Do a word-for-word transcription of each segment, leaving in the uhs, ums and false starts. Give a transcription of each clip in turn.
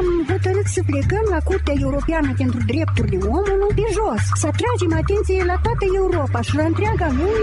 hotărât să plecăm la Curtea Europeană pentru Drepturile Omului pe jos, să atragem atenție la toată Europa și la întreaga lume.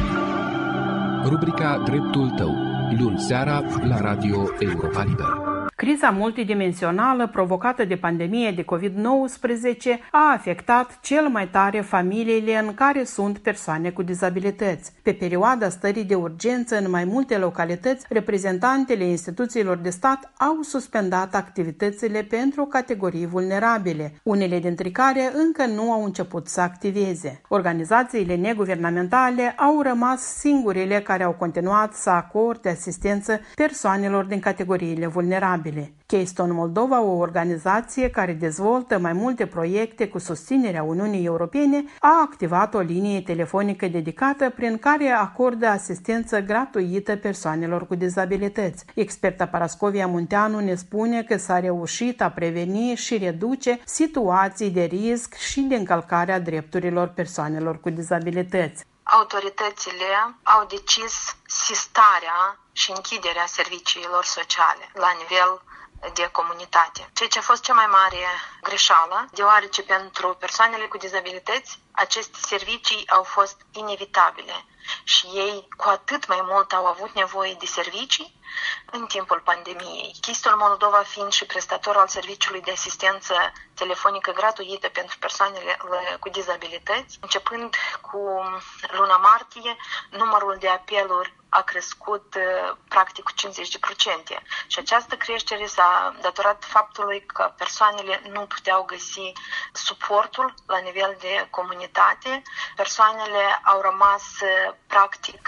Rubrica Dreptul tău, luni seara la Radio Europa Liberă. Criza multidimensională provocată de pandemie de covid nouăsprezece a afectat cel mai tare familiile în care sunt persoane cu dizabilități. Pe perioada stării de urgență, în mai multe localități, reprezentantele instituțiilor de stat au suspendat activitățile pentru categorii vulnerabile, unele dintre care încă nu au început să activeze. Organizațiile neguvernamentale au rămas singurele care au continuat să acorde asistență persoanelor din categoriile vulnerabile. Keystone Moldova, o organizație care dezvoltă mai multe proiecte cu susținerea Uniunii Europene, a activat o linie telefonică dedicată prin care acordă asistență gratuită persoanelor cu dizabilități. Experta Parascovia Munteanu ne spune că s-a reușit a preveni și reduce situații de risc și de încălcare a drepturilor persoanelor cu dizabilități. Autoritățile au decis sistarea și închiderea serviciilor sociale la nivel de comunitate. Ceea ce a fost cea mai mare greșeală, deoarece pentru persoanele cu dizabilități aceste servicii au fost inevitabile și ei cu atât mai mult au avut nevoie de servicii în timpul pandemiei. Keystone Moldova fiind și prestator al serviciului de asistență telefonică gratuită pentru persoanele cu dizabilități, începând cu luna martie, numărul de apeluri a crescut practic cu cincizeci la sută și această creștere s-a datorat faptului că persoanele nu puteau găsi suportul la nivel de comunitate, persoanele au rămas practic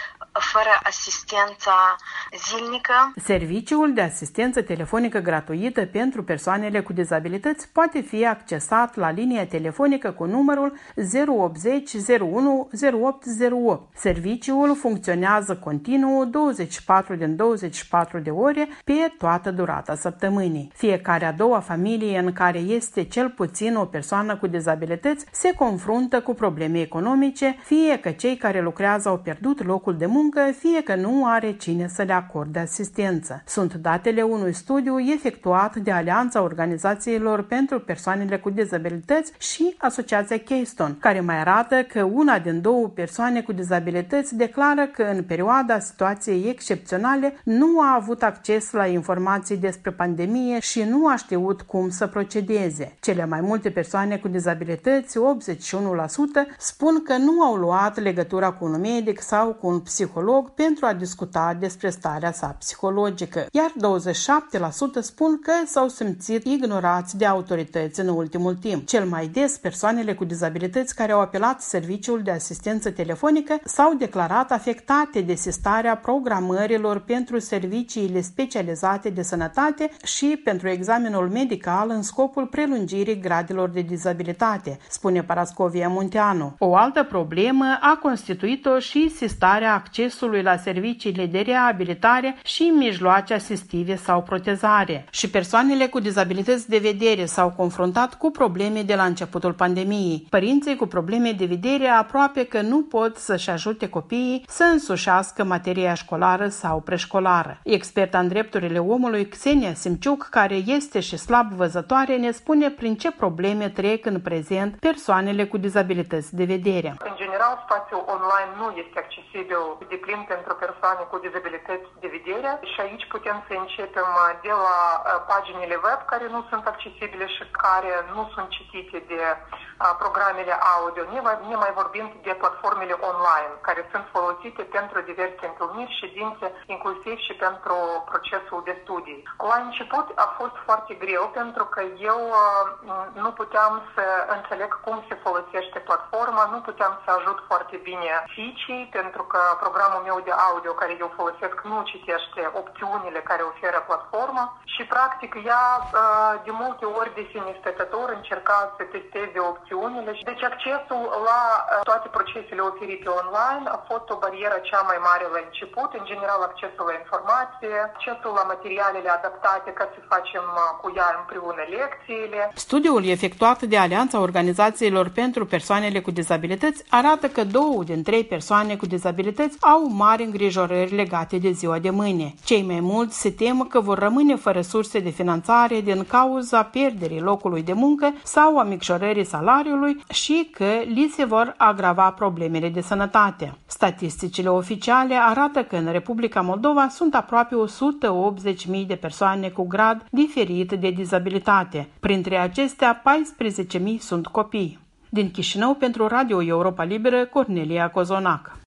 fără asistența zilnică. Serviciul de asistență telefonică gratuită pentru persoanele cu dizabilități poate fi accesat la linia telefonică cu numărul zero opt zero zero unu zero opt zero opt. Serviciul funcționează continuu douăzeci și patru din douăzeci și patru de ore pe toată durata săptămânii. Fiecare a doua familie în care este cel puțin o persoană cu dizabilități se confruntă cu probleme economice, fie că cei care lucrează au pierdut locul de muncă, fie că nu are cine să le acorde asistență. Sunt datele unui studiu efectuat de Alianța Organizațiilor pentru Persoanele cu Dizabilități și Asociația Keystone, care mai arată că una din două persoane cu dizabilități declară că în perioada situației excepționale nu a avut acces la informații despre pandemie și nu a știut cum să procedeze. Cele mai multe persoane cu dizabilități, optzeci și unu la sută, spun că nu au luat legătura cu un medic sau cu un psiholog pentru a discuta despre starea sa psihologică, iar douăzeci și șapte la sută spun că s-au simțit ignorați de autorități în ultimul timp. Cel mai des, persoanele cu dizabilități care au apelat serviciul de asistență telefonică s-au declarat afectate de sistarea programărilor pentru serviciile specializate de sănătate și pentru examenul medical în scopul prelungirii gradelor de dizabilitate, spune Parascovia Munteanu. O altă problemă a constituit-o și sistarea accesului la serviciile de reabilitare și mijloace asistive sau protezare. Și persoanele cu dizabilități de vedere s-au confruntat cu probleme de la începutul pandemiei. Părinții cu probleme de vedere aproape că nu pot să-și ajute copiii să însușească materia școlară sau preșcolară. Experta în drepturile omului, Xenia Simciuc, care este și slab văzătoare, ne spune prin ce probleme trec în prezent persoanele cu dizabilități de vedere. În general, spațiul online nu este accesibil de plin pentru persoane cu dizabilități de vedere și aici putem să începem de la paginile web care nu sunt accesibile și care nu sunt citite de programele audio, ne mai vorbind de platformele online care sunt folosite pentru diverse întâlniri, ședințe, inclusiv și pentru procesul de studii. La început a fost foarte greu pentru că eu nu puteam să înțeleg cum se folosește platforma, nu puteam să ajut foarte bine fiicii pentru că programul meu de audio care eu folosesc nu citește opțiunile care oferă platforma și practic ea de multe ori de sine stătător încerca să testeze opțiunile. Deci accesul la toate procesele oferite online a fost o barieră cea mai mare la început, în general accesul la informație, accesul la materialele adaptate ca să facem cu ea împreună lecțiile. Studiul efectuat de Alianța Organizațiilor pentru Persoanele cu Dizabilități arată că două din trei persoane cu dizabilități au mari îngrijorări legate de ziua de mâine. Cei mai mulți se tem că vor rămâne fără surse de finanțare din cauza pierderii locului de muncă sau a micșorării salariului și că li se vor agrava problemele de sănătate. Statisticile oficiale arată că în Republica Moldova sunt aproape o sută optzeci de mii de persoane cu grad diferit de dizabilitate. Printre acestea, paisprezece mii sunt copii. Din Chișinău, pentru Radio Europa Liberă, Cornelia Cozonac.